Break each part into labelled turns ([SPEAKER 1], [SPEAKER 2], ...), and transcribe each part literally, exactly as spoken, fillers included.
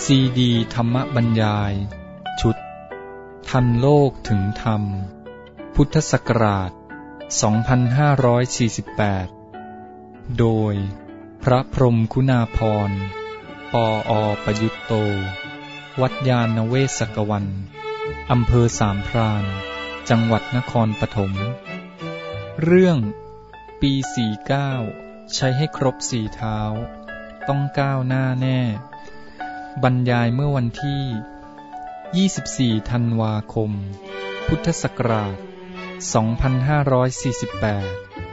[SPEAKER 1] ซีดีธรรมบรรยายชุดทันโลกถึงธรรมพุทธศักราชสองพันห้าร้อยสี่สิบแปดโดยพระพรหมคุณาภรณ์ปออประยุตโตวัดยาณเวศกวันอำเภอสามพรานจังหวัดนครปฐมเรื่องปีสี่เก้าใช้ให้ครบสี่เท้าต้องก้าวหน้าแน่บรรยายเมื่อวันที่ยี่สิบสี่ธันวาคมพุทธศักราชสองพันห้าร้อยสี่สิบแปด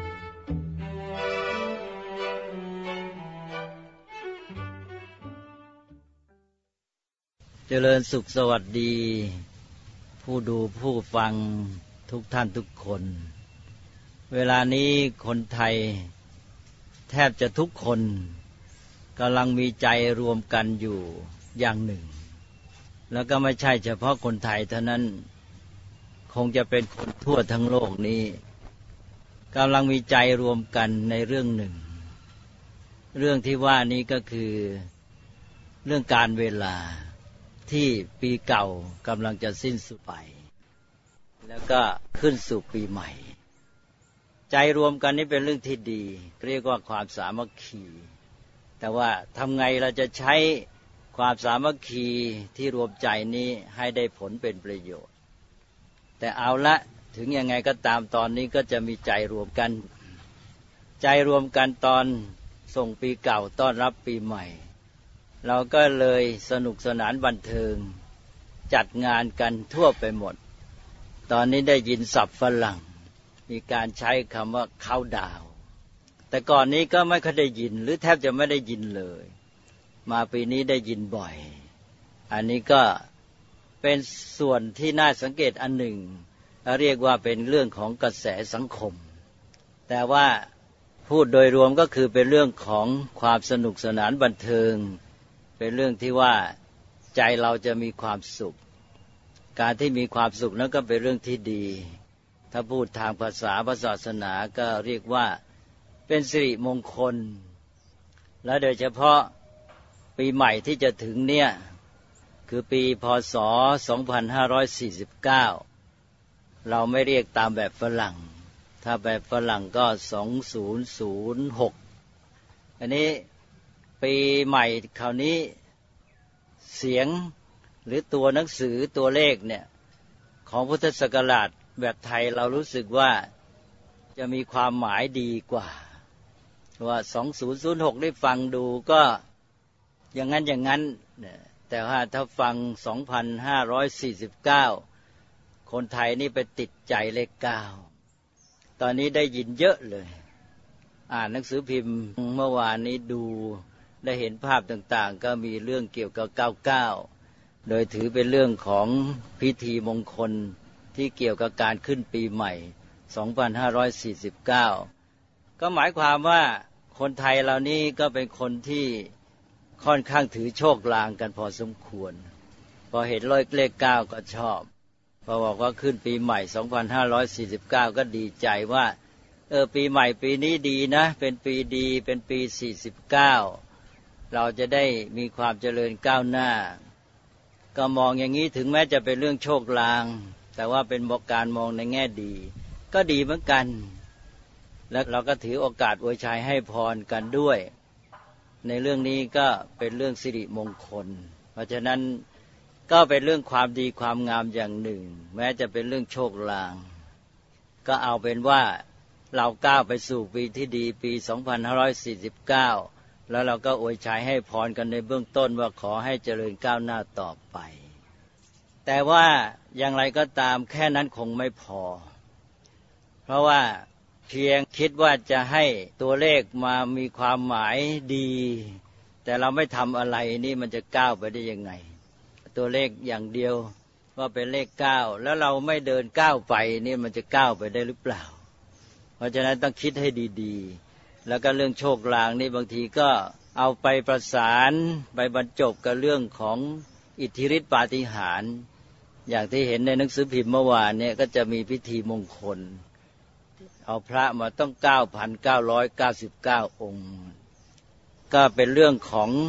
[SPEAKER 2] เจริญสุขสวัสดีผู้ดูผู้ฟังทุกท่านทุกคนเวลานี้คนไทยแทบจะทุกคนกำลังมีใจรวมกันอยู่อย่างหนึ่งแล้วก็ไม่ใช่เฉพาะคนไทยเท่านั้นคงจะเป็นคนทั่วทั้งโลกนี้กำลังมีใจรวมกันในเรื่องหนึ่งเรื่องที่ว่านี้ก็คือเรื่องการเวลาที่ปีเก่ากำลังจะสิ้นสุดไปแล้วก็ขึ้นสู่ปีใหม่ใจรวมกันนี้เป็นเรื่องที่ดีเรียกว่าความสามัคคีแต่ว่าทำไงเราจะใช้ความสามัคคีที่รวมใจนี้ให้ได้ผลเป็นประโยชน์แต่เอาละถึงยังไงก็ตามตอนนี้ก็จะมีใจรวมกันใจรวมกันตอนส่งปีเก่าต้อนรับปีใหม่เราก็เลยสนุกสนานบันเทิงจัดงานกันทั่วไปหมดตอนนี้ได้ยินศัพท์ฝรั่งมีการใช้คำว่าเข้าดาวแต่ก่อนนี้ก็ไม่ค่อยได้ยินหรือแทบจะไม่ได้ยินเลยมาปีนี้ได้ยินบ่อยอันนี้ก็เป็นส่วนที่น่าสังเกตอันหนึ่งเรียกว่าเป็นเรื่องของกระแสสังคมแต่ว่าพูดโดยรวมก็คือเป็นเรื่องของความสนุกสนานบันเทิงเป็นเรื่องที่ว่าใจเราจะมีความสุขการที่มีความสุขนั้นก็เป็นเรื่องที่ดีถ้าพูดทางภาษาพระศาสนาก็เรียกว่าเป็นสิริมงคลและโดยเฉพาะปีใหม่ที่จะถึงเนี่ยคือปีพ.ศ. สองพันห้าร้อยสี่สิบเก้าเราไม่เรียกตามแบบฝรั่งถ้าแบบฝรั่งก็สองพันหกอันนี้ปีใหม่คราวนี้เสียงหรือตัวหนังสือตัวเลขเนี่ยของพุทธศักราชแบบไทยเรารู้สึกว่าจะมีความหมายดีกว่าว่าสองพันหกได้ฟังดูก็อย่างนั้นอย่างนั้นแต่ว่าถ้าฟังสองพันห้าร้อยสี่สิบเก้าคนไทยนี่ไปติดใจเลขเก้าตอนนี้ได้ยินเยอะเลยอ่านหนังสือพิมพ์เมื่อวานนี้ดูได้เห็นภาพต่างๆก็มีเรื่องเกี่ยวกับเก้าสิบเก้าโดยถือเป็นเรื่องของพิธีมงคลที่เกี่ยวกับการขึ้นปีใหม่สองพันห้าร้อยสี่สิบเก้าก็หมายความว่าคนไทยเหล่านี้ก็เป็นคนที่ค่อนข้างถือโชคลางกันพอสมควรพอเห็นเลขเก้าก็ชอบพอบอกว่าขึ้นปีใหม่สองพันห้าร้อยสี่สิบเก้าก็ดีใจว่าเออปีใหม่ปีนี้ดีนะเป็นปีดีเป็นปีสี่สิบเก้าเราจะได้มีความเจริญก้าวหน้าก็มองอย่างนี้ถึงแม้จะเป็นเรื่องโชคลางแต่ว่าเป็นการมองในแง่ดีก็ดีเหมือนกันแล้วเราก็ถือโอกาสอวยชัยให้พรกันด้วยในเรื่องนี้ก็เป็นเรื่องสิริมงคลเพราะฉะนั้นก็เป็นเรื่องความดีความงามอย่างหนึ่งแม้จะเป็นเรื่องโชคลางก็เอาเป็นว่าเราก้าวไปสู่ปีที่ดีปีสองพันห้าร้อยสี่สิบเก้าแล้วเราก็อวยชัยให้พรกันในเบื้องต้นว่าขอให้เจริญก้าวหน้าต่อไปแต่ว่าอย่างไรก็ตามแค่นั้นคงไม่พอเพราะว่าเพียงคิดว่าจะให้ตัวเลขมามีความหมายดีแต่เราไม่ทำอะไรนี่มันจะก้าวไปได้ยังไงตัวเลขอย่างเดียวว่าเป็นเลขเก้าแล้วเราไม่เดินก้าวไปนี่มันจะก้าวไปได้หรือเปล่าเพราะฉะนั้นต้องคิดให้ดีๆแล้วก็เรื่องโชคลางนี่บางทีก็เอาไปประสานไปบรรจบกับเรื่องของอิทธิฤทธิปาฏิหาริย์อย่างที่เห็นในหนังสือพิมพ์เมื่อวานเนี่ยก็จะมีพิธีมงคลเอาพระมาต้อง เก้าพันเก้าร้อยเก้าสิบเก้า องค์ก็เป็นเรื่องของ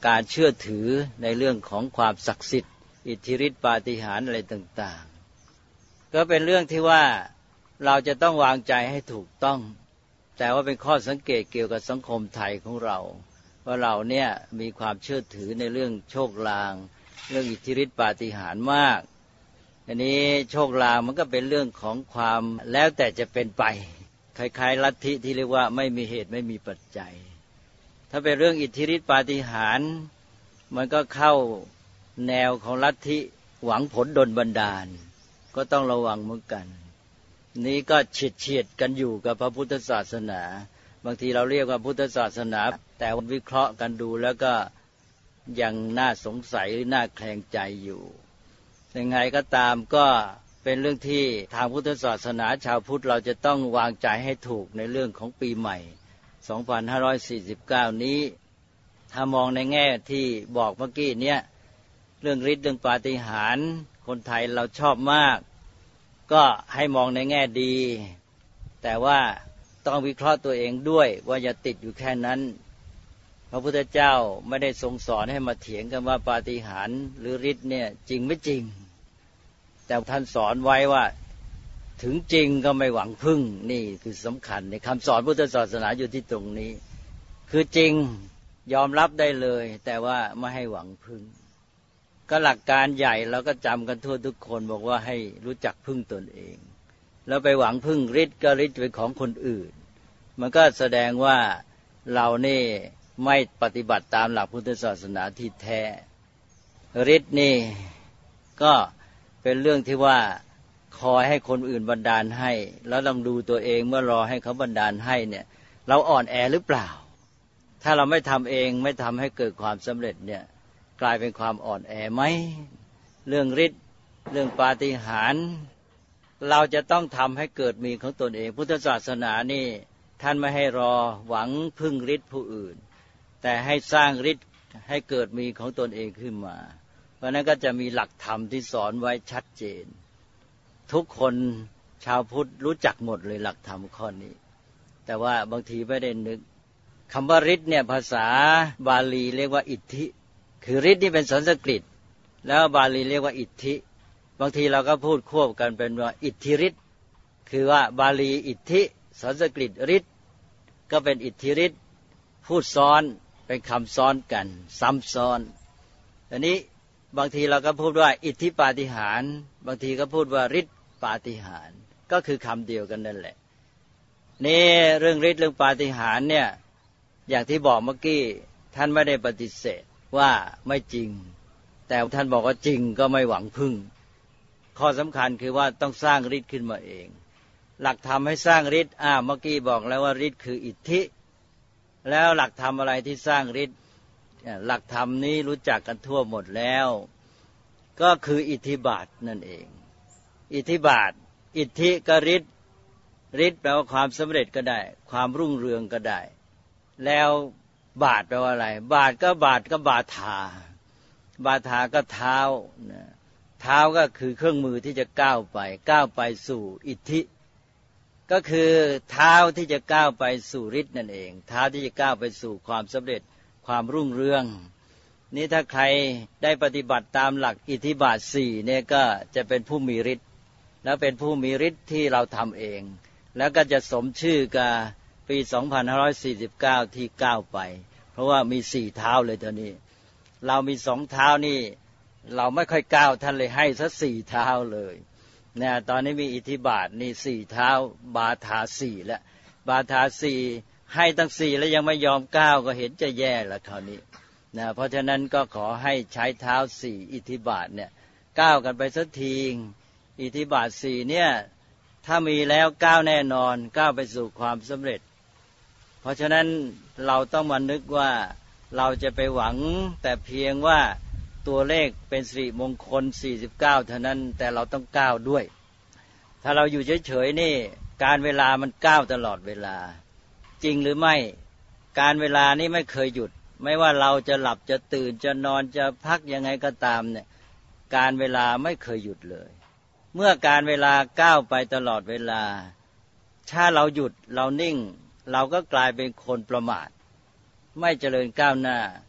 [SPEAKER 2] การเชื่อถือในเรื่องของความศักดิ์สิทธิ์อิทธิฤทธิปาฏิหาริย์อะไรต่างๆก็เป็นเรื่องที่ว่าเราจะต้องวางใจให้ถูกต้องแต่ว่าเป็นข้อสังเกตเกี่ยวกับสังคมไทยของเราว่าเราเนี่ยมีความเชื่อถือในเรื่องโชคลางเรื่องอิทธิฤทธิปาฏิหาริย์มากอันนี้โชคลางมันก็เป็นเรื่องของความแล้วแต่จะเป็นไปคล้ายๆลัทธิที่เรียกว่าไม่มีเหตุไม่มีปัจจัยถ้าเป็นเรื่องอิทธิฤทธิปาฏิหาริย์มันก็เข้าแนวของลัทธิหวังผลดลบันดาลก็ต้องระวังเหมือนกันนี้ก็เฉียดเฉียดกันอยู่กับพระพุทธศาสนาบางทีเราเรียกว่าพุทธศาสนาแต่วิเคราะห์กันดูแล้วก็ยังน่าสงสัยหรือน่าแคลงใจอยู่ยังไงก็ตามก็เป็นเรื่องที่ทางพุทธศาสนาชาวพุทธเราจะต้องวางใจให้ถูกในเรื่องของปีใหม่สองพันห้าร้อยสี่สิบเก้านี้ถ้ามองในแง่ที่บอกเมื่อกี้เนี่ยเรื่องฤทธิ์เรื่องปาฏิหาริย์คนไทยเราชอบมากก็ให้มองในแง่ดีแต่ว่าต้องวิเคราะห์ตัวเองด้วยว่าอย่าติดอยู่แค่นั้นพระพุทธเจ้าไม่ได้ทรงสอนให้มาเถียงกันว่าปาฏิหาริย์หรือฤทธิ์เนี่ยจริงไม่จริงแต่ท่านสอนไว้ว่าถึงจริงก็ไม่หวังพึ่งนี่คือสำคัญในคำสอนพุทธศาสนาอยู่ที่ตรงนี้คือจริงยอมรับได้เลยแต่ว่าไม่ให้หวังพึ่งก็หลักการใหญ่เราก็จำกันทั่วทุกคนบอกว่าให้รู้จักพึ่งตนเองแล้วไปหวังพึ่งฤทธิ์ก็ฤทธิ์เป็นของคนอื่นมันก็แสดงว่าเรานี่ไม่ปฏิบัติตามหลักพุทธศาสนาที่แท้ฤทธิ์นี่ก็เป็นเรื่องที่ว่าคอยให้คนอื่นบันดาลให้แล้วลองดูตัวเองเมื่อรอให้เขาบันดาลให้เนี่ยเราอ่อนแอหรือเปล่าถ้าเราไม่ทำเองไม่ทำให้เกิดความสำเร็จเนี่ยกลายเป็นความอ่อนแอไหมเรื่องฤทธิ์เรื่องปาฏิหาริย์เราจะต้องทำให้เกิดมีของตนเองพุทธศาสนานี่ท่านไม่ให้รอหวังพึ่งฤทธิ์ผู้อื่นแต่ให้สร้างฤทธิ์ให้เกิดมีของตนเองขึ้นมาเพราะนั้นก็จะมีหลักธรรมที่สอนไว้ชัดเจนทุกคนชาวพุทธรู้จักหมดเลยหลักธรรมข้อนี้แต่ว่าบางทีไม่ได้นึกคำว่าฤทธิ์เนี่ยภาษาบาลีเรียกว่าอิทธิคือฤทธิ์นี่เป็นสันสกฤตแล้วบาลีเรียกว่าอิทธิบางทีเราก็พูดควบกันเป็นว่าอิทธิฤทธิ์คือว่าบาลีอิทธิสันสกฤตฤทธิ์ก็เป็นอิทธิฤทธิ์พูดซ้อนเป็นคำซ้อนกันซ้ำซ้อนอันนี้บางทีเราก็พูดว่าอิทธิปาฏิหาริย์บางทีก็พูดว่าฤทธิ์ปาฏิหาริย์ก็คือคำเดียวกันนั่นแหละนี่เรื่องฤทธิ์เรื่องปาฏิหาริย์เนี่ยอย่างที่บอกเมื่อกี้ท่านไม่ได้ปฏิเสธว่าไม่จริงแต่ท่านบอกว่าจริงก็ไม่หวังพึ่งข้อสำคัญคือว่าต้องสร้างฤทธิ์ขึ้นมาเองหลักธรรมให้สร้างฤทธิ์อ่าเมื่อกี้บอกแล้วว่าฤทธิ์คืออิทธิแล้วหลักธรรมอะไรที่สร้างฤทธิ์หลักธรรมนี้รู้จักกันทั่วหมดแล้วก็คืออิทธิบาทนั่นเองอิทธิบาทอิทธิก็ฤทธิ์ฤทธิ์แปลว่าความสำเร็จก็ได้ความรุ่งเรืองก็ได้แล้วบาทแปลว่าอะไรบาทก็บาทก็บาทาบาทาก็เท้าเท้าก็คือเครื่องมือที่จะก้าวไปก้าวไปสู่อิทธิก็คือเท้าที่จะก้าวไปสู่ฤทธิ์นั่นเองเท้าที่จะก้าวไปสู่ความสำเร็จความรุ่งเรืองนี่ถ้าใครได้ปฏิบัติตามหลักอิทธิบาทสี่เนี่ยก็จะเป็นผู้มีฤทธิ์แล้วเป็นผู้มีฤทธิ์ที่เราทำเองแล้วก็จะสมชื่อกับปีสองพันห้าร้อยสี่สิบเก้าที่ก้าวไปเพราะว่ามีสี่เท้าเลยเท่านี้เรามีสองเท้านี่เราไม่ค่อยก้าวท่านเลยให้ซะสี่เท้าเลยเนี่ยตอนนี้มีอิทธิบาทนี่สี่เท้าบาทาสี่แล้วบาทาสี่ให้ตั้งสี่แล้วยังไม่ยอมก้าวก็เห็นจะแย่ละคราวนี้นะเพราะฉะนั้นก็ขอให้ใช้เท้าสี่อิทธิบาทเนี่ยก้าวกันไปสักทีอิทธิบาทสี่เนี่ยถ้ามีแล้วก้าวแน่นอนก้าวไปสู่ความสำเร็จเพราะฉะนั้นเราต้องมานึกว่าเราจะไปหวังแต่เพียงว่าตัวเลขเป็นสิริมงคลสี่สิบเก้าเท่านั้นแต่เราต้องก้าวด้วยถ้าเราอยู่เฉยๆนี่การเวลามันก้าวตลอดเวลาจริงหรือไม่การเวลานี่ไม่เคยหยุดไม่ว่าเราจะหลับจะตื่นจะนอนจะพักยังไงก็ตามเนี่ยการเวลาไม่เคยหยุดเลยเมื่อการเวลาก้าวไปตลอดเวลาถ้าเราหยุดเรานิ่งเราก็กลายเป็นคนประมาทไม่เจริญก้าวหน้า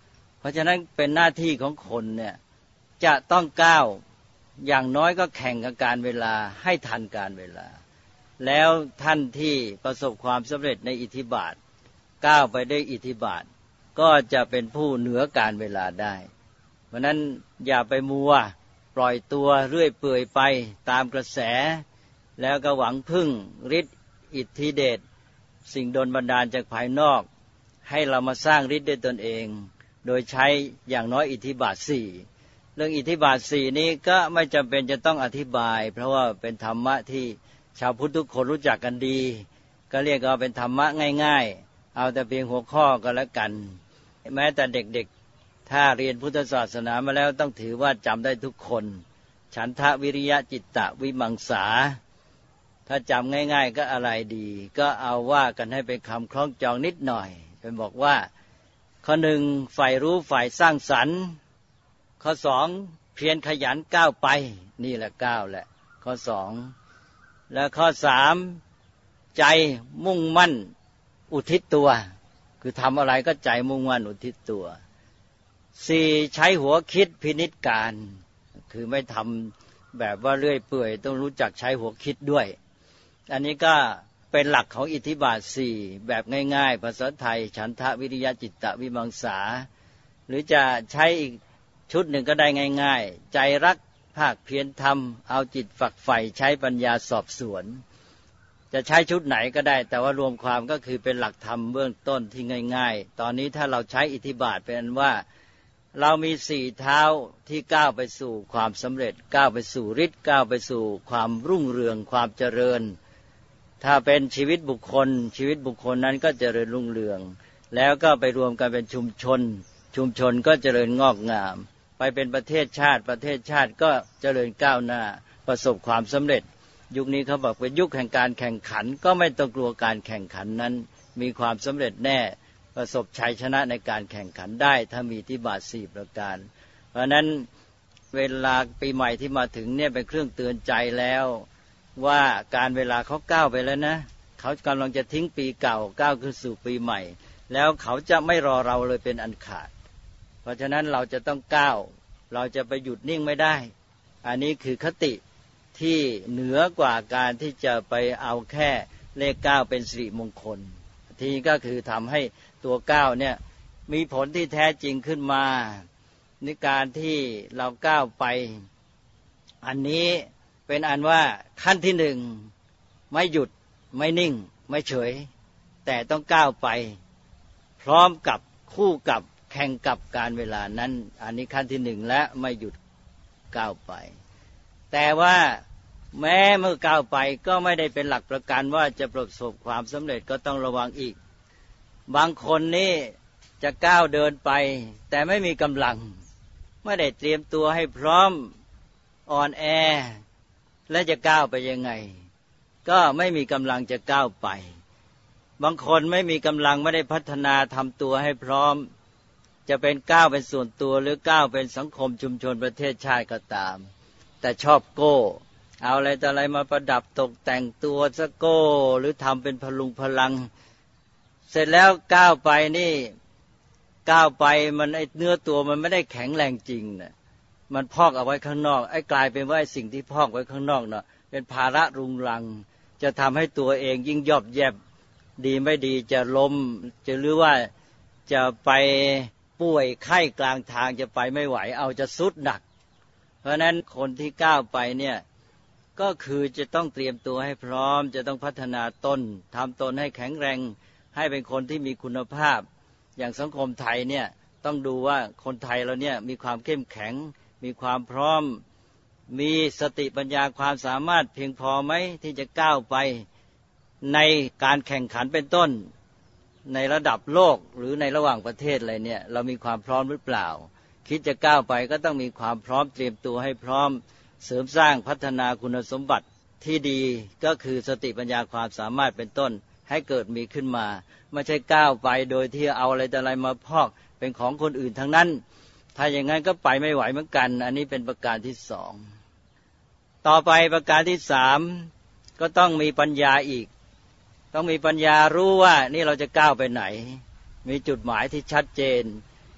[SPEAKER 2] เพราะฉะนั้นเป็นหน้าที่ของคนเนี่ยจะต้องก้าวอย่างน้อยก็แข่งกับการเวลาให้ทันการเวลาแล้วท่านที่ประสบความสำเร็จในอิทธิบาทก้าวไปได้อิทธิบาทก็จะเป็นผู้เหนือการเวลาได้เพราะนั้นอย่าไปมัวปล่อยตัวเรื่อยเปื่อยไปตามกระแสแล้วก็หวังพึ่งฤทธิ์อิทธิเดชสิ่งดลบันดาลจากภายนอกให้เรามาสร้างฤทธิ์ด้วยตนเองโดยใช้อย่างน้อยอิทธิบาทสี่เรื่องอิทธิบาทสี่นี้ก็ไม่จำเป็นจะต้องอธิบายเพราะว่าเป็นธรรมะที่ชาวพุทธทุกคนรู้จักกันดีก็เรียกว่าเป็นธรรมะง่ายๆเอาแต่เพียงหัวข้อก็แล้วกันแม้แต่เด็กๆถ้าเรียนพุทธศาสนามาแล้วต้องถือว่าจำได้ทุกคนฉันทะวิริยะจิตตะวิมังสาถ้าจำง่ายๆก็อะไรดีก็เอาว่ากันให้เป็นคำคล้องจองนิดหน่อยเป็นบอกว่าข้อหนึ่งฝ่ายรู้ฝ่ายสร้างสรรค์ข้อสองเพียรขยันก้าวไปนี่แหละก้าวแหละข้อสองและข้อสามใจมุ่งมั่นอุทิศตัวคือทำอะไรก็ใจมุ่งมั่นอุทิศตัวสี่ใช้หัวคิดพินิจการคือไม่ทำแบบว่าเลื่อยเปื่อยต้องรู้จักใช้หัวคิดด้วยอันนี้ก็เป็นหลักของอิทธิบาทสี่แบบง่ายๆภาษาไทยฉันทะวิริยะจิตตะวิมังสาหรือจะใช้อีกชุดหนึ่งก็ได้ง่ายๆใจรักภาคเพียรทำเอาจิตฝักใฝ่ใช้ปัญญาสอบสวนจะใช้ชุดไหนก็ได้แต่ว่ารวมความก็คือเป็นหลักธรรมเบื้องต้นที่ง่ายๆตอนนี้ถ้าเราใช้อิทธิบาทเป็นว่าเรามีสี่เท้าที่ก้าวไปสู่ความสำเร็จก้าวไปสู่ฤทธิ์ก้าวไปสู่ความรุ่งเรืองความเจริญถ้าเป็นชีวิตบุคคลชีวิตบุคคลนั้นก็เจริญรุ่งเรืองแล้วก็ไปรวมกันเป็นชุมชนชุมชนก็เจริญงอกงามไปเป็นประเทศชาติประเทศชาติก็เจริญก้าวหน้าประสบความสำเร็จยุคนี้เขาบอกเป็นยุคแห่งการแข่งขันก็ไม่ต้องกลัวการแข่งขันนั้นมีความสำเร็จแน่ประสบชัยชนะในการแข่งขันได้ถ้ามีอิทธิบาทสี่ประการเพราะนั้นเวลาปีใหม่ที่มาถึงเนี่ยเป็นเครื่องเตือนใจแล้วว่าการเวลาเขาก้าวไปแล้วนะเขากำลังจะทิ้งปีเก่าก้าวขึ้นสู่ปีใหม่แล้วเขาจะไม่รอเราเลยเป็นอันขาดเพราะฉะนั้นเราจะต้องก้าวเราจะไปหยุดนิ่งไม่ได้อันนี้คือคติที่เหนือกว่าการที่จะไปเอาแค่เลขเก้าเป็นสิริมงคลทีนี้ก็คือทำให้ตัวเก้าเนี่ยมีผลที่แท้จริงขึ้นมาในการที่เราก้าวไปอันนี้เป็นอันว่าขั้นที่หนึ่งไม่หยุดไม่นิ่งไม่เฉยแต่ต้องก้าวไปพร้อมกับคู่กับแข่งกับการเวลานั้นอันนี้ขั้นที่หนึ่งและไม่หยุดก้าวไปแต่ว่าแม้เมื่อก้าวไปก็ไม่ได้เป็นหลักประกันว่าจะประสบความสำเร็จก็ต้องระวังอีกบางคนนี่จะก้าวเดินไปแต่ไม่มีกำลังไม่ได้เตรียมตัวให้พร้อมอ่อนแอและจะก้าวไปยังไงก็ไม่มีกำลังจะก้าวไปบางคนไม่มีกำลังไม่ได้พัฒนาทำตัวให้พร้อมจะเป็นก้าวเป็นส่วนตัวหรือก้าวเป็นสังคมชุมชนประเทศชาติก็ตามแต่ชอบโก้เอาอะไรแต่อะไรมาประดับตกแต่งตัวซะโก้หรือทำเป็นพลุงพลังเสร็จแล้วก้าวไปนี่ก้าวไปมันไอ้เนื้อตัวมันไม่ได้แข็งแรงจริงนะมันพอกเอาไว้ข้างนอกไอ้กลายเป็นว่าสิ่งที่พอกไว้ข้างนอกเนาะเป็นภาระรุงรังจะทำให้ตัวเองยิ่งยอบแยบดีไม่ดีจะล้มจะหรือว่าจะไปป่วยไข้กลางทางจะไปไม่ไหวเอาจะสุดหนักเพราะนั้นคนที่ก้าวไปเนี่ยก็คือจะต้องเตรียมตัวให้พร้อมจะต้องพัฒนาตนทำตนให้แข็งแรงให้เป็นคนที่มีคุณภาพอย่างสังคมไทยเนี่ยต้องดูว่าคนไทยเราเนี่ยมีความเข้มแข็งมีความพร้อมมีสติปัญญาความสามารถเพียงพอไหมที่จะก้าวไปในการแข่งขันเป็นต้นในระดับโลกหรือในระหว่างประเทศอะไรเนี่ยเรามีความพร้อมหรือเปล่าคิดจะก้าวไปก็ต้องมีความพร้อมเตรียมตัวให้พร้อมเสริมสร้างพัฒนาคุณสมบัติที่ดีก็คือสติปัญญาความสามารถเป็นต้นให้เกิดมีขึ้นมาไม่ใช่ก้าวไปโดยที่เอาอะไรแต่อะไรมาพอกเป็นของคนอื่นทั้งนั้นถ้าอย่างนั้นก็ไปไม่ไหวเหมือนกันอันนี้เป็นประการที่สองต่อไปประการที่สามก็ต้องมีปัญญาอีกต้องมีปัญญารู้ว่านี่เราจะก้าวไปไหนมีจุดหมายที่ชัดเจน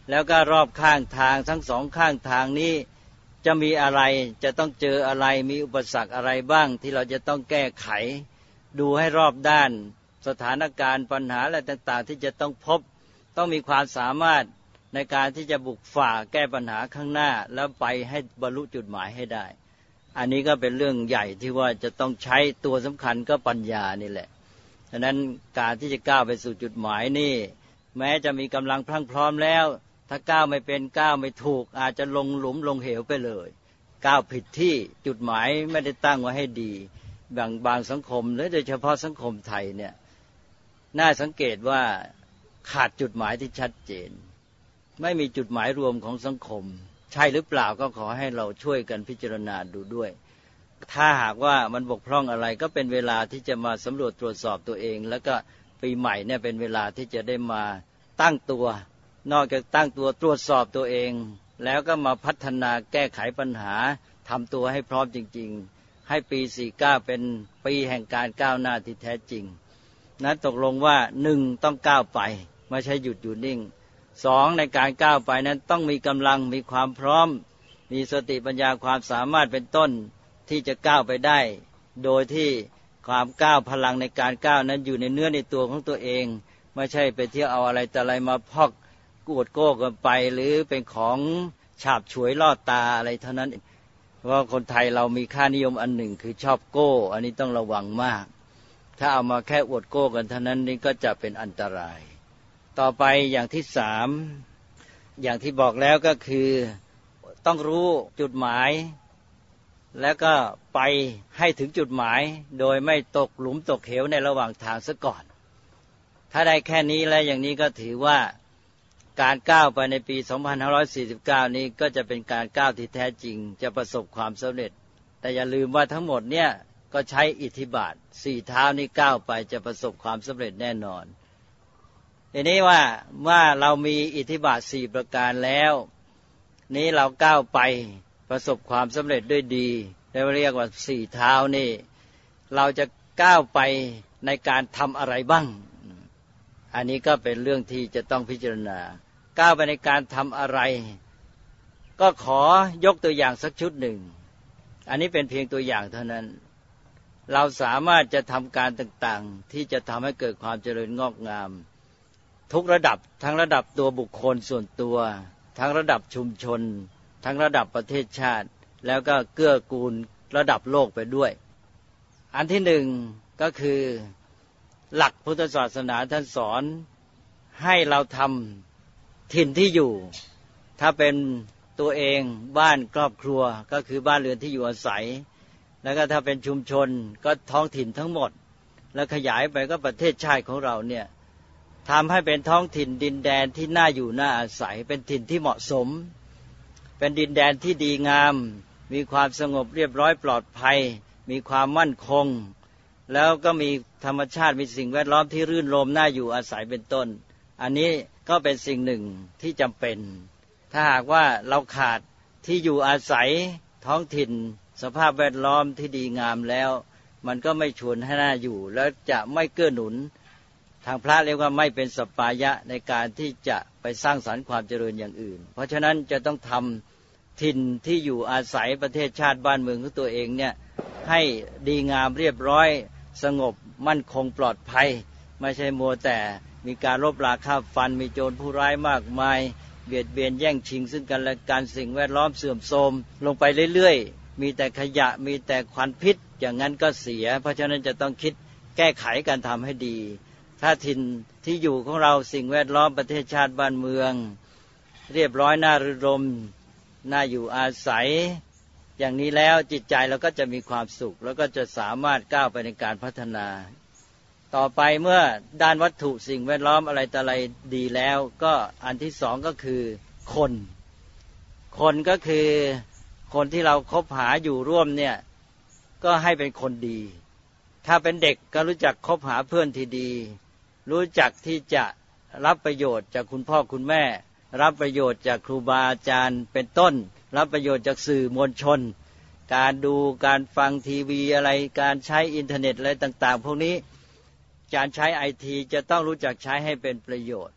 [SPEAKER 2] แล้วก็รอบข้างทางทั้งสองข้างทางนี้จะมีอะไรจะต้องเจออะไรมีอุปสรรคอะไรบ้างที่เราจะต้องแก้ไขดูให้รอบด้านสถานการณ์ปัญหาอะไรต่างๆที่จะต้องพบต้องมีความสามารถในการที่จะบุกฝ่าแก้ปัญหาข้างหน้าแล้วไปให้บรรลุจุดหมายให้ได้อันนี้ก็เป็นเรื่องใหญ่ที่ว่าจะต้องใช้ตัวสำคัญก็ปัญญานี่แหละฉะนั้นการที่จะก้าวไปสู่จุดหมายนี่แม้จะมีกำลังพรั่งพร้อมแล้วถ้าก้าวไม่เป็นก้าวไม่ถูกอาจจะลงหลุมลงเหวไปเลยก้าวผิดที่จุดหมายไม่ได้ตั้งไว้ให้ดีบางบางสังคมและโดยเฉพาะสังคมไทยเนี่ยน่าสังเกตว่าขาดจุดหมายที่ชัดเจนไม่มีจุดหมายรวมของสังคมใช่หรือเปล่าก็ขอให้เราช่วยกันพิจารณาดูด้วยถ้าหากว่ามันบกพร่องอะไรก็เป็นเวลาที่จะมาสำรวจตรวจสอบตัวเองแล้วก็ปีใหม่เนี่ยเป็นเวลาที่จะได้มาตั้งตัวนอกจากตั้งตัวตรวจสอบตัวเองแล้วก็มาพัฒนาแก้ไขปัญหาทำตัวให้พร้อมจริงๆให้ปีสี่สิบเก้าเป็นปีแห่งการก้าวหน้าที่แท้จริงนั้นตกลงว่าหนึ่งต้องก้าวไปไม่ใช่หยุดอยู่นิ่งสองในการก้าวไปนั้นต้องมีกำลังมีความพร้อมมีสติปัญญาความสามารถเป็นต้นที่จะก้าวไปได้โดยที่ความก้าวพลังในการก้าวนั้นอยู่ในเนื้อในตัวของตัวเองไม่ใช่ไปเที่ยวเอาอะไรแต่อะไรมาพอกกวดโก้กันไปหรือเป็นของฉาบฉวยล่อตาอะไรเท่านั้นเพราะคนไทยเรามีค่านิยมอันหนึ่งคือชอบโก้อันนี้ต้องระวังมากถ้าเอามาแค่อวดโก้กันเท่านั้นนี่ก็จะเป็นอันตรายต่อไปอย่างที่สามอย่างที่บอกแล้วก็คือต้องรู้จุดหมายแล้วก็ไปให้ถึงจุดหมายโดยไม่ตกหลุมตกเหวในระหว่างทางซะก่อนถ้าได้แค่นี้แล้วอย่างนี้ก็ถือว่าการก้าวไปในปีสองพันห้าร้อยสี่สิบเก้านี้ก็จะเป็นการก้าวที่แท้จริงจะประสบความสำเร็จแต่อย่าลืมว่าทั้งหมดเนี่ยก็ใช้อิทธิบาทสี่เท้านี้ก้าวไปจะประสบความสำเร็จแน่นอนทีนี้ว่าเมื่อเรามีอิทธิบาทสี่ประการแล้วนี้เราก้าวไปประสบความสำเร็จด้วยดีเรียกเรียกว่าสี่เท้านี่เราจะก้าวไปในการทำอะไรบ้างอันนี้ก็เป็นเรื่องที่จะต้องพิจารณาก้าวไปในการทำอะไรก็ขอยกตัวอย่างสักชุดหนึ่งอันนี้เป็นเพียงตัวอย่างเท่านั้นเราสามารถจะทำการต่างๆที่จะทำให้เกิดความเจริญงอกงามทุกระดับทั้งระดับตัวบุคคลส่วนตัวทั้งระดับชุมชนทั้งระดับประเทศชาติแล้วก็เกื้อกูลระดับโลกไปด้วยอันที่หนึ่งก็คือหลักพุทธศาสนาท่านสอนให้เราทำถิ่นที่อยู่ถ้าเป็นตัวเองบ้านครอบครัวก็คือบ้านเรือนที่อยู่อาศัยแล้วก็ถ้าเป็นชุมชนก็ท้องถิ่นทั้งหมดแล้วขยายไปก็ประเทศชาติของเราเนี่ยทำให้เป็นท้องถิ่นดินแดนที่น่าอยู่น่าอาศัยเป็นถิ่นที่เหมาะสมเป็นดินแดนที่ดีงามมีความสงบเรียบร้อยปลอดภัยมีความมั่นคงแล้วก็มีธรรมชาติมีสิ่งแวดล้อมที่รื่นรมน่าอยู่อาศัยเป็นต้นอันนี้ก็เป็นสิ่งหนึ่งที่จำเป็นถ้าหากว่าเราขาดที่อยู่อาศัยท้องถิ่นสภาพแวดล้อมที่ดีงามแล้วมันก็ไม่ชวนให้น่าอยู่แล้วจะไม่เกื้อหนุนทางพระเรียกว่าไม่เป็นสัปปายะในการที่จะไปสร้างสรรค์ความเจริญอย่างอื่นเพราะฉะนั้นจะต้องทำถิ่นที่อยู่อาศัยประเทศชาติบ้านเมืองของตัวเองเนี่ยให้ดีงามเรียบร้อยสงบมั่นคงปลอดภัยไม่ใช่มัวแต่มีการรบราฆ่าฟันมีโจรผู้ร้ายมากมายเบียดเบียนแย่งชิงซึ่งกันและกันสิ่งแวดล้อมเสื่อมโทรมลงไปเรื่อยๆมีแต่ขยะมีแต่ควันพิษอย่างนั้นก็เสียเพราะฉะนั้นจะต้องคิดแก้ไขการทำให้ดีถ้าถิ่นที่อยู่ของเราสิ่งแวดล้อมประเทศชาติบ้านเมืองเรียบร้อยน่ารื่นรมน่าอยู่อาศัยอย่างนี้แล้วจิตใจเราก็จะมีความสุขแล้วก็จะสามารถก้าวไปในการพัฒนาต่อไปเมื่อด้านวัตถุสิ่งแวดล้อมอะไรต่ออะไรดีแล้วก็อันที่สองก็คือคนคนก็คือคนที่เราคบหาอยู่ร่วมเนี่ยก็ให้เป็นคนดีถ้าเป็นเด็กก็รู้จักคบหาเพื่อนที่ดีรู้จักที่จะรับประโยชน์จากคุณพ่อคุณแม่รับประโยชน์จากครูบาอาจารย์เป็นต้นรับประโยชน์จากสื่อมวลชนการดูการฟังทีวีอะไรการใช้อินเทอร์เน็ตอะไรต่างๆพวกนี้การใช้ไอทีจะต้องรู้จักใช้ให้เป็นประโยชน์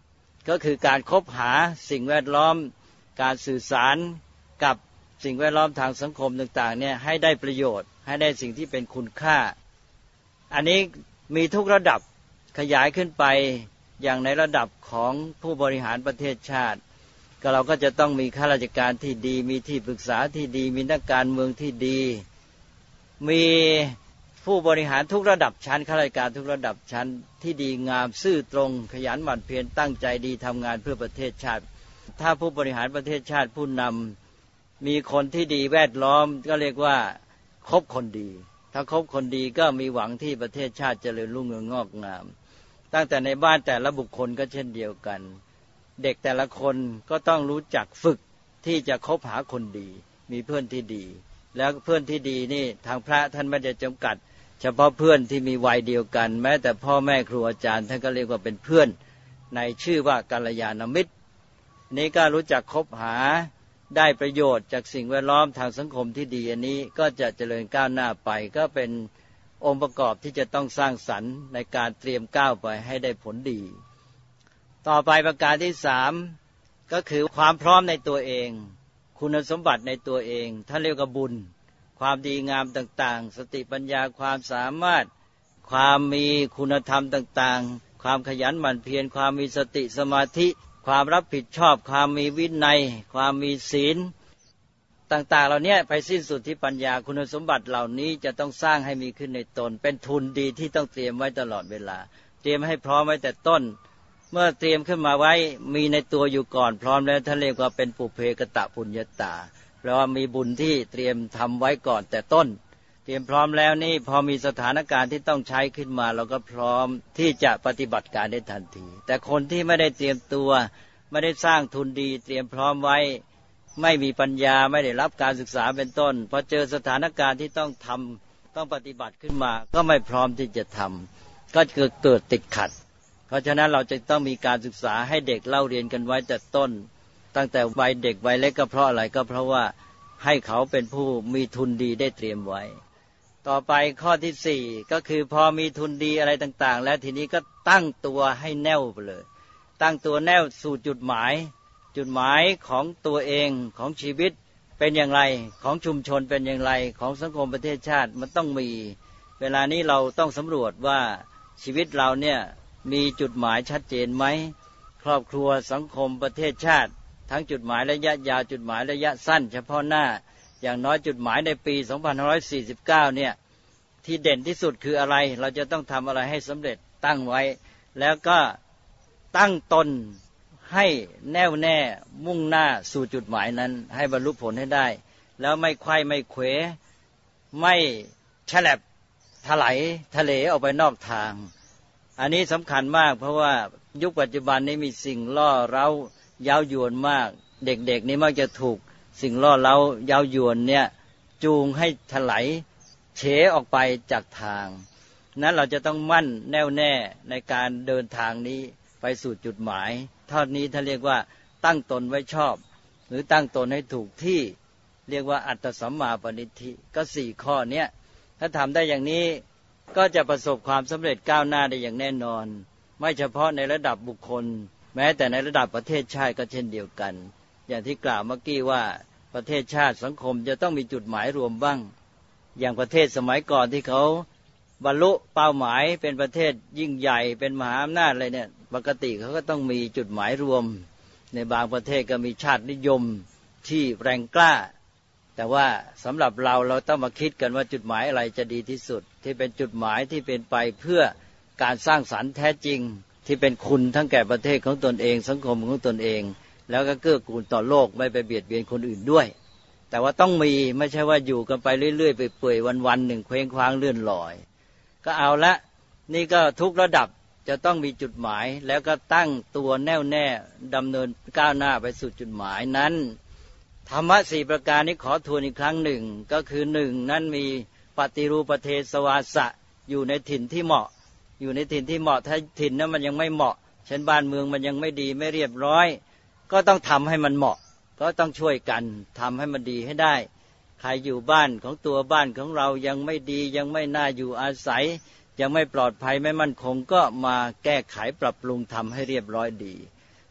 [SPEAKER 2] ก็คือการคบหาสิ่งแวดล้อมการสื่อสารกับสิ่งแวดล้อมทางสังคมต่างๆเนี่ยให้ได้ประโยชน์ให้ได้สิ่งที่เป็นคุณค่าอันนี้มีทุกระดับขยายขึ้นไปอย่างในระดับของผู้บริหารประเทศชาติก็เราก็จะต้องมีข้าราชการที่ดีมีที่ปรึกษาที่ดีมีนักการเมืองที่ดีมีผู้บริหารทุกระดับชั้นข้าราชการทุกระดับชั้นที่ดีงามซื่อตรงขยันหมั่นเพียรตั้งใจดีทำงานเพื่อประเทศชาติถ้าผู้บริหารประเทศชาติผู้นำมีคนที่ดีแวดล้อมก็เรียกว่าคบคนดีถ้าคบคนดีก็มีหวังที่ประเทศชาติเจริญรุ่งเรืองงอกงามตั้งแต่ในบ้านแต่ละบุคคลก็เช่นเดียวกันเด็กแต่ละคนก็ต้องรู้จักฝึกที่จะคบหาคนดีมีเพื่อนที่ดีแล้วเพื่อนที่ดีนี่ทางพระท่านไม่ได้จำกัดเฉพาะเพื่อนที่มีวัยเดียวกันแม้แต่พ่อแม่ครูอาจารย์ท่านก็เรียกว่าเป็นเพื่อนในชื่อว่ากัลยาณมิตรนี้ก็รู้จักคบหาได้ประโยชน์จากสิ่งแวดล้อมทางสังคมที่ดีอันนี้ก็จะเจริญก้าวหน้าไปก็เป็นองค์ประกอบที่จะต้องสร้างสรรค์ในการเตรียมก้าวไปให้ได้ผลดีต่อไปประการที่สามก็คือความพร้อมในตัวเองคุณสมบัติในตัวเองท่านเรียกว่าบุญความดีงามต่างๆสติปัญญาความสามารถความมีคุณธรรมต่างๆความขยันหมั่นเพียรความมีสติสมาธิความรับผิดชอบความมีวินัยความมีศีลต่างๆเหล่านี้ไปสิ้นสุดที่ปัญญาคุณสมบัติเหล่านี้จะต้องสร้างให้มีขึ้นในตนเป็นทุนดีที่ต้องเตรียมไว้ตลอดเวลาเตรียมให้พร้อมไว้แต่ต้นเมื่อเตรียมขึ้นมาไว้มีในตัวอยู่ก่อนพร้อมแล้วท่านเรียกว่าเป็นปุเพกตปุญญาตาแปลว่ามีบุญที่เตรียมทำไว้ก่อนแต่ต้นเตรียมพร้อมแล้วนี่พอมีสถานการณ์ที่ต้องใช้ขึ้นมาเราก็พร้อมที่จะปฏิบัติการได้ทันทีแต่คนที่ไม่ได้เตรียมตัวไม่ได้สร้างทุนดีเตรียมพร้อมไว้ไม่มีปัญญาไม่ได้รับการศึกษาเป็นต้นพอเจอสถานการณ์ที่ต้องทำต้องปฏิบัติขึ้นมาก็ไม่พร้อมที่จะทำก็เกิดเกิดติดขัดเพราะฉะนั้นเราจะต้องมีการศึกษาให้เด็กเล่าเรียนกันไว้แต่ต้นตั้งแต่วัยเด็กวัยเล็กก็เพราะอะไรก็เพราะว่าให้เขาเป็นผู้มีทุนดีได้เตรียมไว้ต่อไปข้อที่สี่ก็คือพอมีทุนดีอะไรต่างๆแล้วทีนี้ก็ตั้งตัวให้แน่วไปเลยตั้งตัวแน่วสู่จุดหมายจุดหมายของตัวเองของชีวิตเป็นอย่างไรของชุมชนเป็นอย่างไรของสังคมประเทศชาติมันต้องมีเวลานี้เราต้องสำรวจว่าชีวิตเราเนี่ยมีจุดหมายชัดเจนไหมครอบครัวสังคมประเทศชาติทั้งจุดหมายระยะยาวจุดหมายระยะสั้นเฉพาะหน้าอย่างน้อยจุดหมายในปีสองพันห้าร้อยสี่สิบเก้าเนี่ยที่เด่นที่สุดคืออะไรเราจะต้องทำอะไรให้สำเร็จตั้งไว้แล้วก็ตั้งตนให้แน่วแน่มุ่งหน้าสู่จุดหมายนั้นให้บรรลุผลให้ได้แล้วไม่ไขว้ไม่เขวไม่ฉลับถลายทะเลออกไปนอกทางอันนี้สำคัญมากเพราะว่ายุคปัจจุบันนี้มีสิ่งล่อเร้าเย้ายวนมากเด็กๆนี่มักจะถูกสิ่งล่อเร้าเย้ายวนเนี่ยจูงให้ถลายเฉออกไปจากทางนั้นเราจะต้องมั่นแน่วแน่ในการเดินทางนี้ไปสู่จุดหมายเท่านี้ท่านเรียกว่าตั้งตนไว้ชอบหรือตั้งตนให้ถูกที่เรียกว่าอัตตสัมมาปณิธิก็สี่ข้อเนี้ยถ้าทำได้อย่างนี้ก็จะประสบความสำเร็จก้าวหน้าได้อย่างแน่นอนไม่เฉพาะในระดับบุคคลแม้แต่ในระดับประเทศชาติก็เช่นเดียวกันอย่างที่กล่าวเมื่อกี้ว่าประเทศชาติสังคมจะต้องมีจุดหมายรวมบ้างอย่างประเทศสมัยก่อนที่เขาบรรลุเป้าหมายเป็นประเทศยิ่งใหญ่เป็นมหาอำนาจอะไรเนี่ยปกติเขาก็ต้องมีจุดหมายรวมในบางประเทศก็มีชาตินิยมที่แรงกล้าแต่ว่าสำหรับเราเราต้องมาคิดกันว่าจุดหมายอะไรจะดีที่สุดที่เป็นจุดหมายที่เป็นไปเพื่อการสร้างสรรค์แท้จริงที่เป็นคุณทั้งแก่ประเทศของตนเองสังคมของตนเองแล้วก็เกื้อกูลต่อโลกไม่ไปเบียดเบียนคนอื่นด้วยแต่ว่าต้องมีไม่ใช่ว่าอยู่กันไปเรื่อยๆไปเปื่อยวันๆหนึ่งเคว้งคว้างเลื่อนลอยก็เอาละนี่ก็ทุกระดับจะต้องมีจุดหมายแล้วก็ตั้งตัวแน่วแน่ดำเนินก้าวหน้าไปสู่จุดหมายนั้นธรรมะสี่ประการนี้ขอทวนอีกครั้งหนึ่งก็คือหนึ่งนั้นมีปฏิรูปเทศวาสะอยู่ในถิ่นที่เหมาะอยู่ในถิ่นที่เหมาะถ้าถิ่นนั้นมันยังไม่เหมาะเช่นบ้านเมืองมันยังไม่ดีไม่เรียบร้อยก็ต้องทำให้มันเหมาะก็ต้องช่วยกันทำให้มันดีให้ได้ใครอยู่บ้านของตัวบ้านของเรายังไม่ดียังไม่น่าอยู่อาศัยยังไม่ปลอดภัยไม่มั่นคงก็มาแก้ไขปรับปรุงทำให้เรียบร้อยดี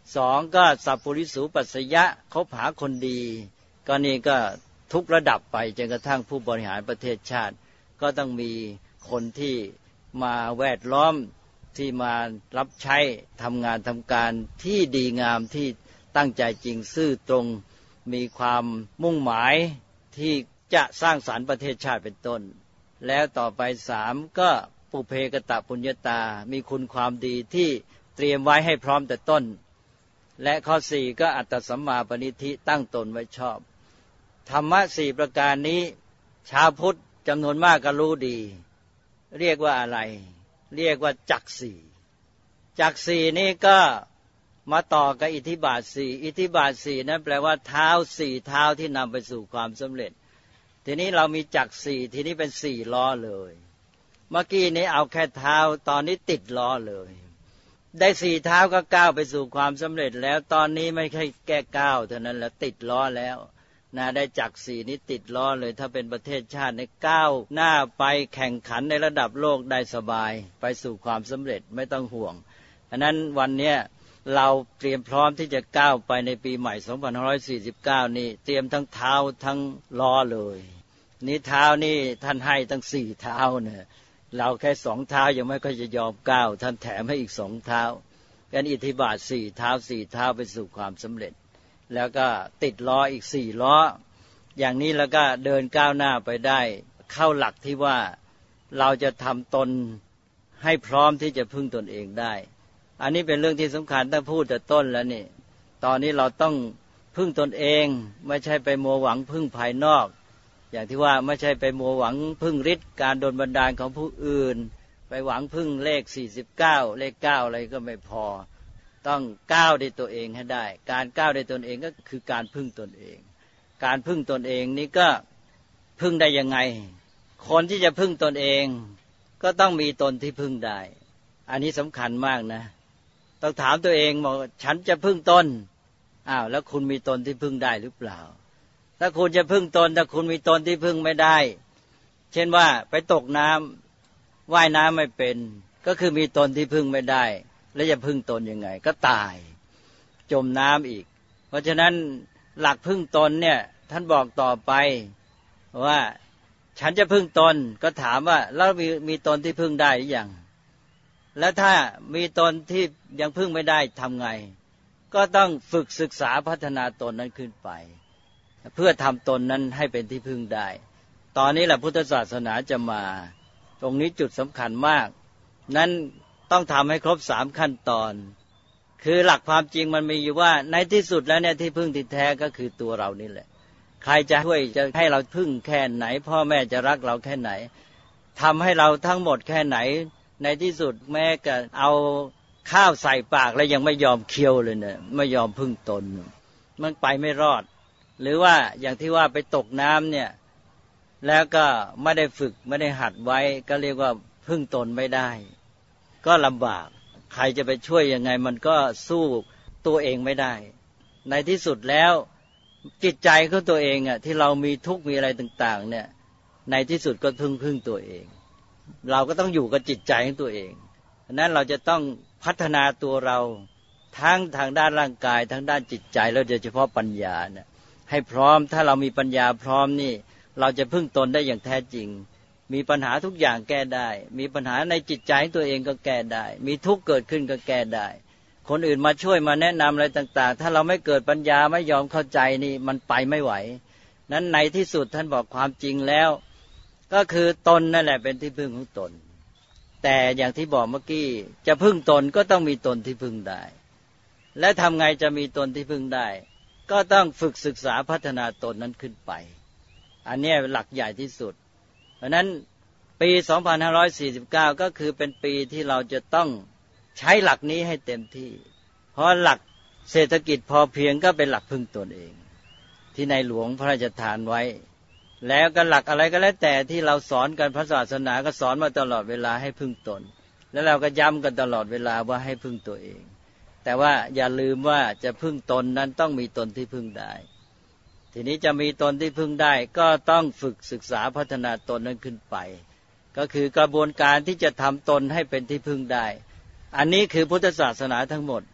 [SPEAKER 2] สองก็สัพพุริสูปัสสยะคบหาคนดีก็นี่ก็ทุกระดับไปจนกระทั่งผู้บริหารประเทศชาติก็ต้องมีคนที่มาแวดล้อมที่มารับใช้ทำงานทำการที่ดีงามที่ตั้งใจจริงซื่อตรงมีความมุ่งหมายที่จะสร้างสรรค์ประเทศชาติเป็นต้นแล้วต่อไปสามก็ปุเพกตปุญญาตามีคุณความดีที่เตรียมไว้ให้พร้อมแต่ต้นและข้อสี่ก็อัตตสัมมาปณิธิตั้งตนไว้ชอบธรรมะสี่ประการนี้ชาวพุทธจำนวนมากก็รู้ดีเรียกว่าอะไรเรียกว่าจักสี่จักสี่นี่ก็มาต่อกับอิทธิบาทสี่อิทธิบาทสี่นั้นแปลว่าเท้าสี่เท้าที่นำไปสู่ความสำเร็จทีนี้เรามีจักสี่ทีนี้เป็นสี่ล้อเลยเมื่อกี้นี้เอาแค่เท้าตอนนี้ติดล้อเลยได้สี่เท้าก็ก้าวไปสู่ความสำเร็จแล้วตอนนี้ไม่ใช่แก้ก้าวเท่านั้นแล้วติดล้อแล้วนะได้จักสี่นี้ติดล้อเลยถ้าเป็นประเทศชาติในก้าวหน้าไปแข่งขันในระดับโลกได้สบายไปสู่ความสำเร็จไม่ต้องห่วงอันนั้นวันนี้เราเตรียมพร้อมที่จะก้าวไปในปีใหม่สองพันห้าร้อยสี่สิบเก้านี่เตรียมทั้งเท้าทั้งล้อเลยนี่เท้านี่ท่านให้ทั้งสี่เท้าเนี่ยเราแค่สองเท้ายังไม่ค่อยจะยอมก้าวท่านแถมให้อีกสองเท้ากันอิทธิบาทสี่เท้าสี่เท้าไปสู่ความสำเร็จแล้วก็ติดล้ออีกสี่ล้ออย่างนี้แล้วก็เดินก้าวหน้าไปได้เข้าหลักที่ว่าเราจะทำตนให้พร้อมที่จะพึ่งตนเองได้อันนี้เป็นเรื่องที่สำคัญตั้งพูดแต่ต้นแล้วนี่ตอนนี้เราต้องพึ่งตนเองไม่ใช่ไปมัวหวังพึ่งภายนอกอย่างที่ว่าไม่ใช่ไปมัวหวังพึ่งฤทธิ์การดลบันดาลของผู้อื่นไปหวังพึ่งเลขสี่สิบเก้าเลขเก้าอะไรก็ไม่พอต้องก้าวด้วยตัวเองให้ได้การก้าวด้วยตนเองก็คือการพึ่งตนเองการพึ่งตนเองนี่ก็พึ่งได้ยังไงคนที่จะพึ่งตนเองก็ต้องมีตนที่พึ่งได้อันนี้สำคัญมากนะต้องถามตัวเองบอกฉันจะพึ่งตนอ้าวแล้วคุณมีตนที่พึ่งได้หรือเปล่าถ้าคุณจะพึ่งตนถ้าคุณมีตนที่พึ่งไม่ได้เช่นว่าไปตกน้ำว่ายน้ำไม่เป็นก็คือมีตนที่พึ่งไม่ได้แล้วจะพึ่งตนยังไงก็ตายจมน้ำอีกเพราะฉะนั้นหลักพึ่งตนเนี่ยท่านบอกต่อไปว่าฉันจะพึ่งตนก็ถามว่าแล้วมีมีตนที่พึ่งได้หรือยังแล้วถ้ามีตนที่ยังพึ่งไม่ได้ทำไงก็ต้องฝึกศึกษาพัฒนาตนนั้นขึ้นไปเพื่อทำตนนั้นให้เป็นที่พึ่งได้ตอนนี้แหละพุทธศาสนาจะมาตรงนี้จุดสำคัญมากนั้นต้องทำให้ครบสามขั้นตอนคือหลักความจริงมันมีอยู่ว่าในที่สุดแล้วเนี่ยที่พึ่งที่แท้ก็คือตัวเรานี่แหละใครจะช่วยจะให้เราพึ่งแค่ไหนพ่อแม่จะรักเราแค่ไหนทำให้เราทั้งหมดแค่ไหนในที่สุดแม้ก็เอาข้าวใส่ปากแล้วยังไม่ยอมเคี้ยวเลยเนี่ยไม่ยอมพึ่งตนมันไปไม่รอดหรือว่าอย่างที่ว่าไปตกน้ำเนี่ยแล้วก็ไม่ได้ฝึกไม่ได้หัดไว้ก็เรียกว่าพึ่งตนไม่ได้ก็ลำบากใครจะไปช่วยยังไงมันก็สู้ตัวเองไม่ได้ในที่สุดแล้วจิตใจของตัวเองอ่ะที่เรามีทุกข์มีอะไรต่างๆเนี่ยในที่สุดก็พึ่งพึ่งตัวเองเราก็ต้องอยู่กับจิตใจของตัวเองฉะนั้นเราจะต้องพัฒนาตัวเราทั้งทางด้านร่างกายทั้งด้านจิตใจแล้วโดยเฉพาะปัญญาเนี่ยให้พร้อมถ้าเรามีปัญญาพร้อมนี่เราจะพึ่งตนได้อย่างแท้จริงมีปัญหาทุกอย่างแก้ได้มีปัญหาในจิตใจตัวเองก็แก้ได้มีทุกข์เกิดขึ้นก็แก้ได้คนอื่นมาช่วยมาแนะนำอะไรต่างๆถ้าเราไม่เกิดปัญญาไม่ยอมเข้าใจนี่มันไปไม่ไหวนั้นในที่สุดท่านบอกความจริงแล้วก็คือตนนั่นแหละเป็นที่พึ่งของตนแต่อย่างที่บอกเมื่อกี้จะพึ่งตนก็ต้องมีตนที่พึ่งได้และทำไงจะมีตนที่พึ่งได้ก็ต้องฝึกศึกษาพัฒนาตนนั้นขึ้นไปอันนี้หลักใหญ่ที่สุดเพราะนั้นปีสองพันห้าร้อยสี่สิบเก้าก็คือเป็นปีที่เราจะต้องใช้หลักนี้ให้เต็มที่เพราะหลักเศรษฐกิจพอเพียงก็เป็นหลักพึ่งตนเองที่ในหลวงพระราชทานไว้แล้วก็หลักอะไรก็แล้วแต่ที่เราสอนกันพระศาสนาก็สอนมาตลอดเวลาให้พึ่งตนแล้วเราก็ย้ำกันตลอดเวลาว่าให้พึ่งตัวเองแต่ว่าอย่าลืมว่าจะพึ่งตนนั้นต้องมีตนที่พึ่งได้ทีนี้จะมีตนที่พึ่งได้ก็ต้องฝึกศึกษาพัฒนาตนนั้นขึ้นไปก็คือกระบวนการที่จะทำตนให้เป็นที่พึ่งได้อันนี้คือพุทธศาสนาทั้งหมด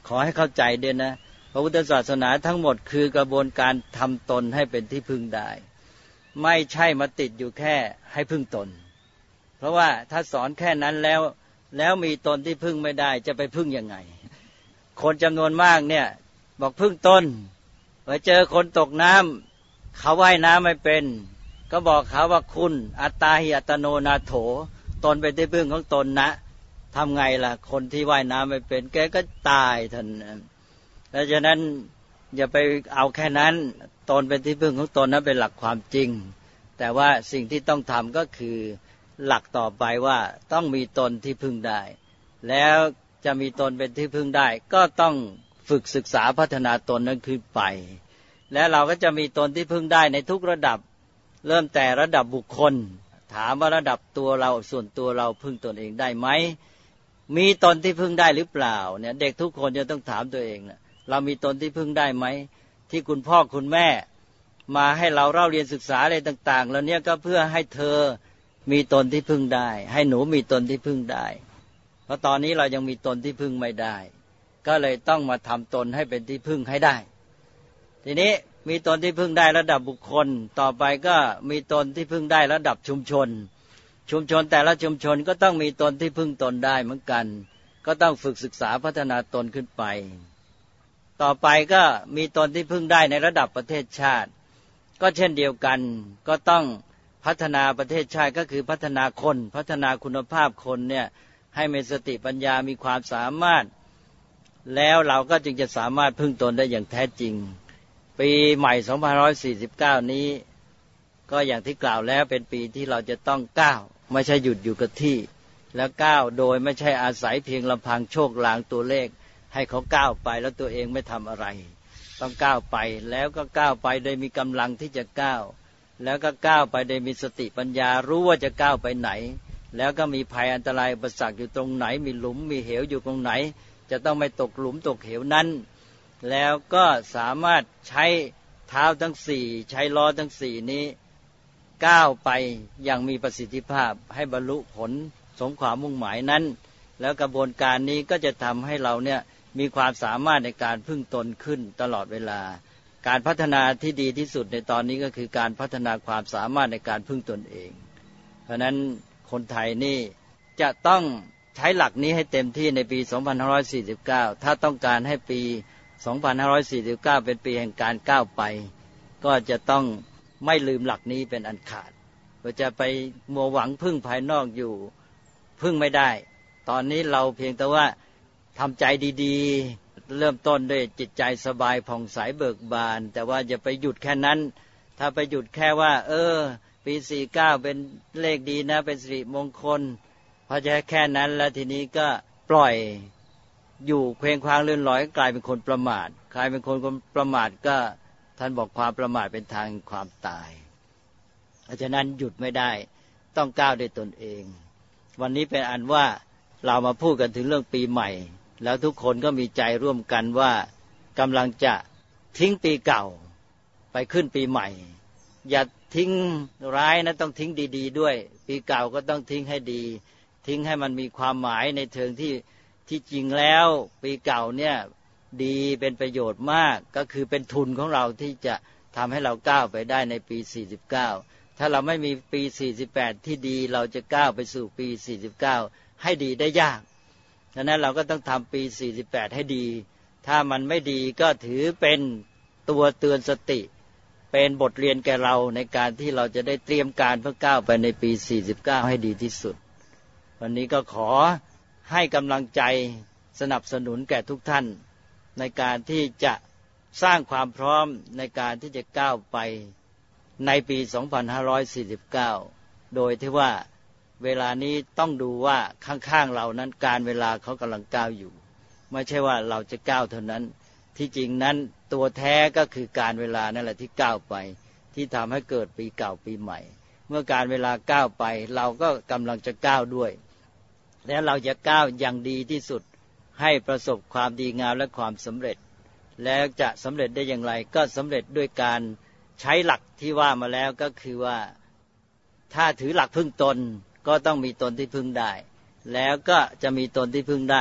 [SPEAKER 2] ขอให้เข้าใจด้วยนะพระพุทธศาสนาทั้งหมดคือกระบวนการทำตนให้เป็นที่พึ่งได้ไม่ใช่มาติดอยู่แค่ให้พึ่งตนเพราะว่าถ้าสอนแค่นั้นแล้วแล้วมีตนที่พึ่งไม่ได้จะไปพึ่งยังไงคนจำนวนมากเนี่ยบอกพึ่งตนพอเจอคนตกน้ำเขาว่ายน้ำไม่เป็นก็บอกเขาว่าคุณอัตตาหิอัตโนนาโถตนเป็นที่พึ่งของตนนะทำไงล่ะคนที่ว่ายน้ำไม่เป็นแกก็ตายท่านดังนั้นอย่าไปเอาแค่นั้นตนเป็นที่พึ่งของตนนั้นเป็นหลักความจริงแต่ว่าสิ่งที่ต้องทำก็คือหลักต่อไปว่าต้องมีตนที่พึ่งได้แล้วจะมีตนเป็นที่พึ่งได้ก็ต้องฝึกศึกษาพัฒนาตนนั้นขึ้นไปและเราก็จะมีตนที่พึ่งได้ในทุกระดับเริ่มแต่ระดับบุคคลถามว่าระดับตัวเราส่วนตัวเราพึ่งตนเองได้ไหมมีตนที่พึ่งได้หรือเปล่าเนี่ยเด็กทุกคนจะต้องถามตัวเองนะเรามีตนที่พึ่งได้ไหมที่คุณพ่อคุณแม่มาให้เราเล่าเรียนศึกษาอะไรต่างๆแล้วเนี่ยก็เพื่อให้เธอมีตนที่พึ่งได้ให้หนูมีตนที่พึ่งได้เพราะตอนนี้เรายังมีตนที่พึ่งไม่ได้ก็เลยต้องมาทำตนให้เป็นที่พึ่งให้ได้ทีนี้มีตนที่พึ่งได้ระดับบุคคลต่อไปก็มีตนที่พึ่งได้ระดับชุมชนชุมชนแต่ละชุมชนก็ต้องมีตนที่พึ่งตนได้เหมือนกันก็ต้องฝึกศึกษาพัฒนาตนขึ้นไปต่อไปก็มีตนที่พึ่งได้ในระดับประเทศชาติก็เช่นเดียวกันก็ต้องพัฒนาประเทศชาติก็คือพัฒนาคนพัฒนาคุณภาพคนเนี่ยให้มีสติปัญญามีความสามารถแล้วเราก็จึงจะสามารถพึ่งตนได้อย่างแท้จริงปีใหม่สองพันห้าร้อยสี่สิบเก้านี้ก็อย่างที่กล่าวแล้วเป็นปีที่เราจะต้องก้าวไม่ใช่หยุดอยู่กับที่แล้วก้าวโดยไม่ใช่อาศัยเพียงลำพังโชคลางตัวเลขให้เขาก้าวไปแล้วตัวเองไม่ทำอะไรต้องก้าวไปแล้วก็ก้าวไปโดยมีกำลังที่จะก้าวแล้วก็ก้าวไปโดยมีสติปัญญารู้ว่าจะก้าวไปไหนแล้วก็มีภัยอันตรายอุปสรรคอยู่ตรงไหนมีหลุมมีเหวอยู่ตรงไหนจะต้องไม่ตกหลุมตกเหวนั้นแล้วก็สามารถใช้เท้าทั้งสี่ใช้ล้อทั้งสี่นี้ก้าวไปอย่างมีประสิทธิภาพให้บรรลุผลสมความมุ่งหมายนั้นแล้วกระบวนการนี้ก็จะทำให้เราเนี่ยมีความสามารถในการพึ่งตนขึ้นตลอดเวลาการพัฒนาที่ดีที่สุดในตอนนี้ก็คือการพัฒนาความสามารถในการพึ่งตนเองเพราะนั้นคนไทยนี่จะต้องใช้หลักนี้ให้เต็มที่ในปีสองพันห้าร้อยสี่สิบเก้าถ้าต้องการให้ปีสองพันห้าร้อยสี่สิบเก้าเป็นปีแห่งการก้าวไปก็จะต้องไม่ลืมหลักนี้เป็นอันขาดเราจะไปมัวหวังพึ่งภายนอกอยู่พึ่งไม่ได้ตอนนี้เราเพียงแต่ว่าทำใจดีๆเริ่มต้นด้วยจิตใจสบายผ่องใสเบิกบานแต่ว่าอย่าไปหยุดแค่นั้นถ้าไปหยุดแค่ว่าเออปีสี่สิบเก้าเป็นเลขดีนะเป็นสิริมงคลพอจะแค่นั้นแล้วทีนี้ก็ปล่อยอยู่เคว้งคว้างเลื่อนลอยกลายเป็นคนประมาทกลายเป็นคนประมาทก็ท่านบอกความประมาทเป็นทางความตายเพราะฉะนั้นหยุดไม่ได้ต้องก้าวด้วยตนเองวันนี้เป็นอันว่าเรามาพูดกันถึงเรื่องปีใหม่แล้วทุกคนก็มีใจร่วมกันว่ากำลังจะทิ้งปีเก่าไปขึ้นปีใหม่อย่าทิ้งร้ายนะต้องทิ้งดีๆด้วยปีเก่าก็ต้องทิ้งให้ดีทิ้งให้มันมีความหมายในเชิงที่ที่จริงแล้วปีเก่าเนี่ยดีเป็นประโยชน์มากก็คือเป็นทุนของเราที่จะทำให้เราก้าวไปได้ในปีสี่สิบเก้าถ้าเราไม่มีปีสี่สิบแปดที่ดีเราจะก้าวไปสู่ปีสี่สิบเก้าให้ดีได้ยากดังนั้นเราก็ต้องทำปีสี่สิบแปดให้ดีถ้ามันไม่ดีก็ถือเป็นตัวเตือนสติเป็นบทเรียนแก่เราในการที่เราจะได้เตรียมการเพื่อก้าวไปในปีสี่สิบเก้าให้ดีที่สุดวันนี้ก็ขอให้กำลังใจสนับสนุนแก่ทุกท่านในการที่จะสร้างความพร้อมในการที่จะก้าวไปในปีสองพันห้าร้อยสี่สิบเก้าโดยที่ว่าเวลานี้ต้องดูว่าข้างๆเรานั้นการเวลาเขากำลังก้าวอยู่ไม่ใช่ว่าเราจะก้าวเท่านั้นที่จริงนั้นตัวแท้ก็คือการเวลานั่นแหละที่ก้าวไปที่ทำให้เกิดปีเก่าปีใหม่เมื่อการเวลาก้าวไปเราก็กำลังจะก้าวด้วยและเราจะก้าวอย่างดีที่สุดให้ประสบความดีงามและความสำเร็จแล้วจะสำเร็จได้อย่างไรก็สำเร็จด้วยการใช้หลักที่ว่ามาแล้วก็คือว่าถ้าถือหลักพึ่งตนก็ต้องมีตนที่พึ่งได้แล้วก็จะมีตนที่พึ่งได้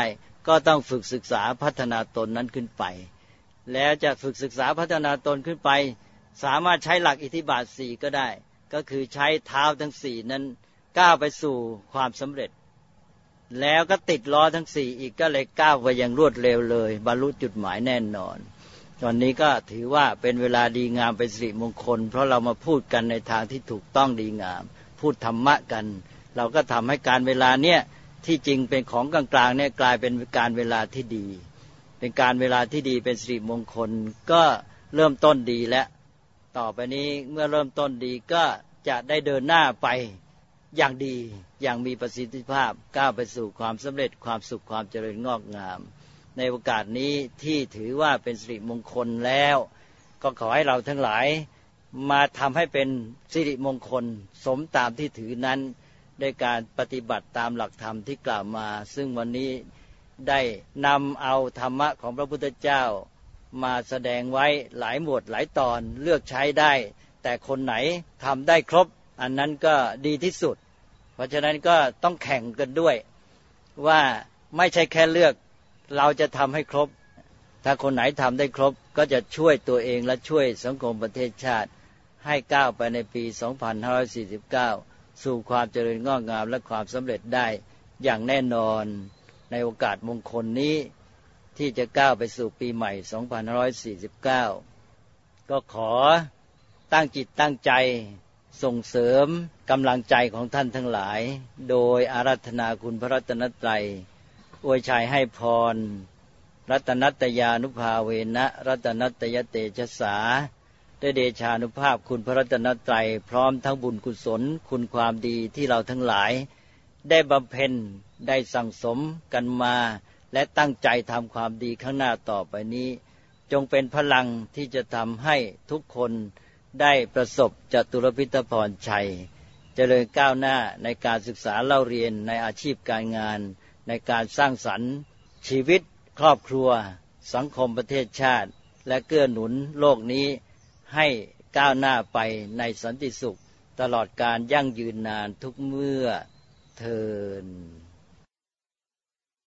[SPEAKER 2] ก็ต้องฝึกศึกษาพัฒนาตนนั้นขึ้นไปแล้วจะฝึกศึกษาพัฒนาตนขึ้นไปสามารถใช้หลักอิทธิบาทสี่ก็ได้ก็คือใช้เท้าทั้งสี่นั้นก้าวไปสู่ความสำเร็จแล้วก็ติดล้อทั้งสี่อีกก็เลยก้าวไปอย่างรวดเร็วเลยบรรลุจุดหมายแน่นอนวันนี้ก็ถือว่าเป็นเวลาดีงามเป็นสิริมงคลเพราะเรามาพูดกันในทางที่ถูกต้องดีงามพูดธรรมะกันเราก็ทำให้การเวลาเนี้ยที่จริงเป็นของกลางๆเนี่ยกลายเป็นการเวลาที่ดีเป็นการเวลาที่ดีเป็นสิริมงคลก็เริ่มต้นดีแล้วต่อไปนี้เมื่อเริ่มต้นดีก็จะได้เดินหน้าไปอย่างดีอย่างมีประสิทธิภาพก้าวไปสู่ความสำเร็จความสุขความเจริญงอกงามในโอกาสนี้ที่ถือว่าเป็นสิริมงคลแล้วก็ขอให้เราทั้งหลายมาทำให้เป็นสิริมงคลสมตามที่ถือนั้นด้วยการปฏิบัติตามหลักธรรมที่กล่าวมาซึ่งวันนี้ได้นำเอาธรรมะของพระพุทธเจ้ามาแสดงไว้หลายหมวดหลายตอนเลือกใช้ได้แต่คนไหนทำได้ครบอันนั้นก็ดีที่สุดเพราะฉะนั้นก็ต้องแข่งกันด้วยว่าไม่ใช่แค่เลือกเราจะทำให้ครบถ้าคนไหนทำได้ครบก็จะช่วยตัวเองและช่วยสังคมประเทศชาติให้ก้าวไปในปีสองพันห้าร้อยสี่สิบเก้าสู่ความเจริญงอกงามและความสำเร็จได้อย่างแน่นอนในโอกาสมงคลนี้ที่จะก้าวไปสู่ปีใหม่สองพันห้าร้อยสี่สิบเก้าก็ขอตั้งจิตตั้งใจส่งเสริมกำลังใจของท่านทั้งหลายโดยอาราธนาคุณพระรัตนตรัยอวยชัยให้พรรัตนัตยานุภาเวนะรัตนัตยเตชะสาด้วยเดชานุภาพคุณพระรัตนตรัยพร้อมทั้งบุญกุศลคุณความดีที่เราทั้งหลายได้บำเพ็ญได้สั่งสมกันมาและตั้งใจทำความดีข้างหน้าต่อไปนี้จงเป็นพลังที่จะทำให้ทุกคนได้ประสบจตุรพิธพรชัยเจริญก้าวหน้าในการศึกษาเล่าเรียนในอาชีพการงานในการสร้างสรรค์ชีวิตครอบครัวสังคมประเทศชาติและเกื้อหนุนโลกนี้ให้ก้าวหน้าไปในสันติสุขตลอดการยั่งยืนนานทุกเมื่อเทอญ